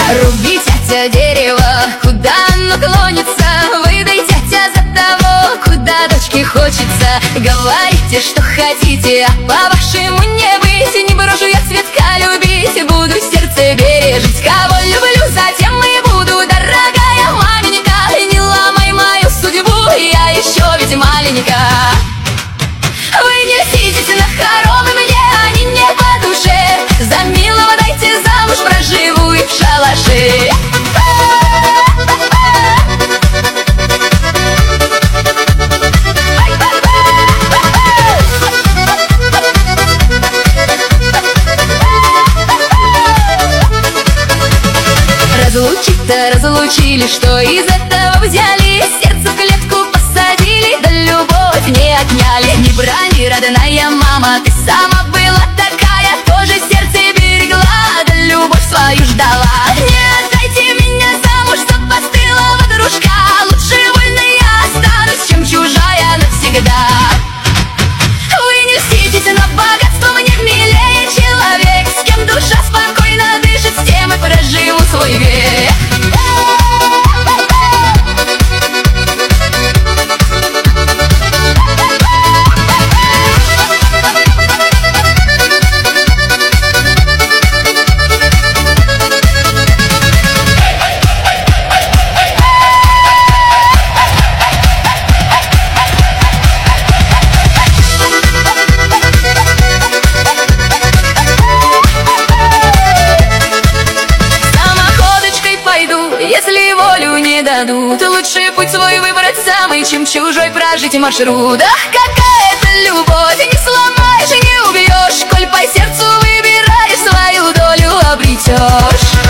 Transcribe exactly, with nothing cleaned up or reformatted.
Руби, тятя, дерево, куда оно клонится. Выдай, тятя, за того, куда дочке хочется. Говорите, что хотите, а по-вашему не быть. Не брошу я цветка любить, буду сердце бережить. Кого люблю, затем и буду, дорогая маменька. Не ломай мою судьбу, я еще ведь маленькая. Вы не льститесь на хоромы, мне они не по душе. За милого дайте замуж, проживу и в шалаше. Разлучить-то разлучили, что из этого взяли? Сердце в клетку посадили, да любовь не отняли. Не брани, родная мама, ты сама была такая, тоже сердце берегла, да любовь свою ждала. Не отдайте меня замуж за постылого дружка, лучше вольно я останусь, чем чужая навсегда. Вы не льститесь на богатство, мне милее человек, с кем душа спокойно дышит, с тем и проживу свой век. Если волю не дадут, лучше путь свой выбрать самый, чем чужой прожить маршрут. Ах, какая это любовь, не сломаешь, не убьешь, коль по сердцу выбираешь, свою долю обретешь.